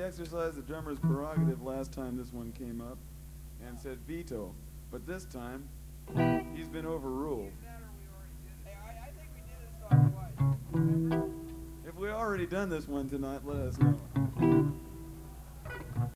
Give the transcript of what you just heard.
exercised the drummer's prerogative last time this one came up and said veto. But this time, he's been overruled. If we already done this one tonight, let us know.